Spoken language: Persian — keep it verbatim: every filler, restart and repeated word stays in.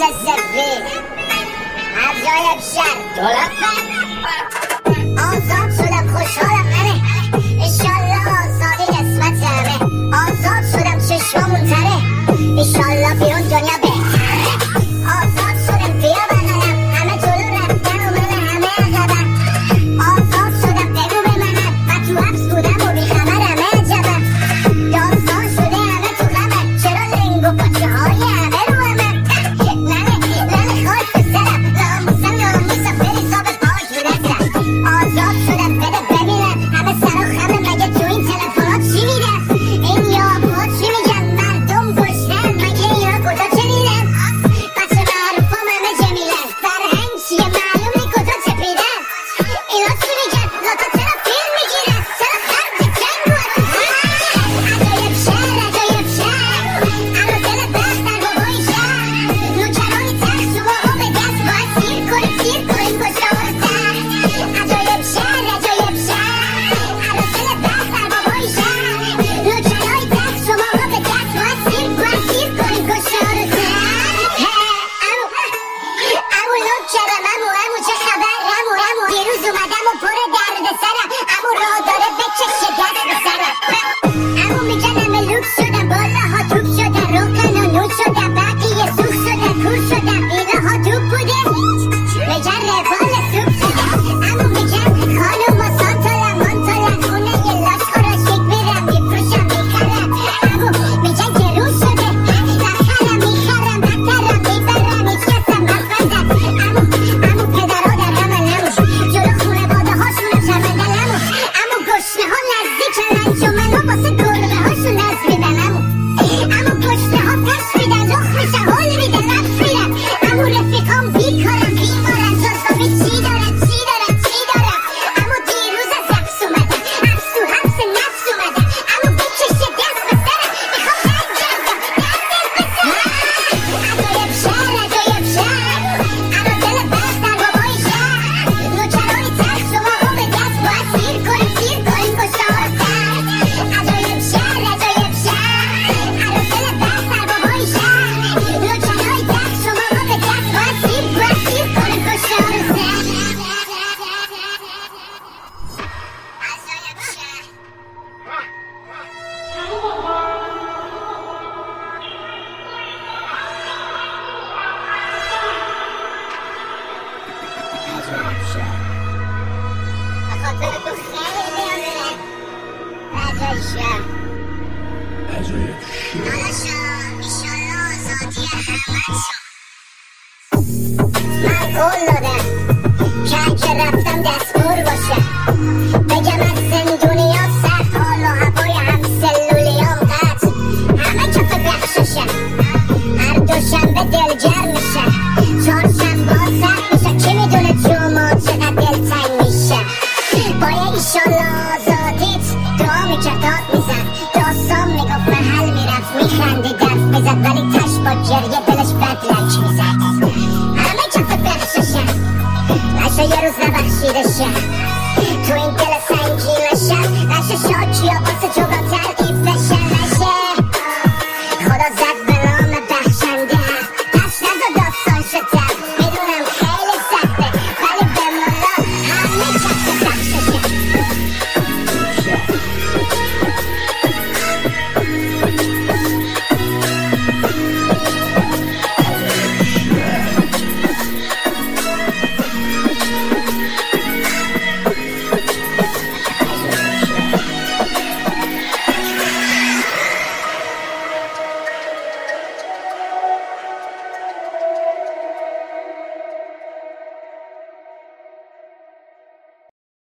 سفید عجایب شهر دولت آزاد شدم خوشحالم همه ایشالله آزادی قسمت همه آزاد شدم چشمامون تره ایشالله بیرون دنیا بهتره آزاد شدم بیا بنانم همه جلو رفتن و من همه عقبم آزاد شدم بگو به منم من تو حبس بودم و بیخبر همه عجبم داستان شده همه تو غمه چرا لنگ و پاچه های همه رو همه ننه ننه خواهد پسرم ناموسم ناموسم بریزا به پاک میرسم آزاد شدم بده ببینم همه سر و خمه مگه تو این تلفنات چی میدم این یابوها چی میگن مردم گشنن مگه اینا کجا چه میدن بچه معروفام همه جمیلن فرهنگ چیه معلوم نی کجا چپیدن اینا چی میگن لاتا چرا فیلم میگیرن چرا خرج جنگ رو عجایب شهر عجایب شهر اما دل بخت در بابای شهر نوکرانی تخت شما ها به دست باید سیر کنیم سیر کنیم کشته ها رو سر عجایب شهر عجایب شهر اما دل بخت در بابای شهر نوکرانی تخت شما ها به دست باید سیر کنیم سیر کنیم کشته ها رو سر امو امو نوکرم امو امو چه خبر امو امو دیروز اومدم و پر درد سرم امو راه داره بکشه دست به سرم امو میگن همه لوکس شدن بالا ها توپ شدن روغن و نوت شدن بقیه سوخ شدن کور شدن اینا ها دوب بوده میگن روال سوپ شدن امو میگن خانوم و سانتالن مانتالن خونه یه لاش خوراش یک میرم میفروشم میخرم امو میگن گرون شده نخرم میخرم نترم میبرم هیچ کسم نفندم امو امو پدرها در همه نموش جلو خونه باده هاشونم شرمنده نموش امو گشنه ها نزدیکن انجمن ها واسه گربه هاشون نز میدن امو امو گشنه ها پش میدن لخ میشن هل میدن رفت میرن امو رفیقام بیکارم بیمارن جزبابی چی دارن چی دارن چی دارن امو دیروز از حبس اومدن حبس تو حبس نفس اومدن امو بکشه دست به سرم میخوام برگردم دست به سرم عجایب شهر عجایب شهر اما دل بخت در بابای شهر نوکرانی تخت شما ها به دست باید سیر کنیم سیر کنیم کشته ها رو سر عجایب شهر عجایب شهر اما دل بخت در بابای شهر نوکرانی تخت شما ها به دست باید سیر کنیم سیر کنیم کشته ها رو سر عجایب شهر عجایب شهر بخاطر تو خیلی میامونه عجایب شهر عجایب شهر داداشا ایشالله آزادی همه شو من قول دادم که اگه رفتم دستور باشه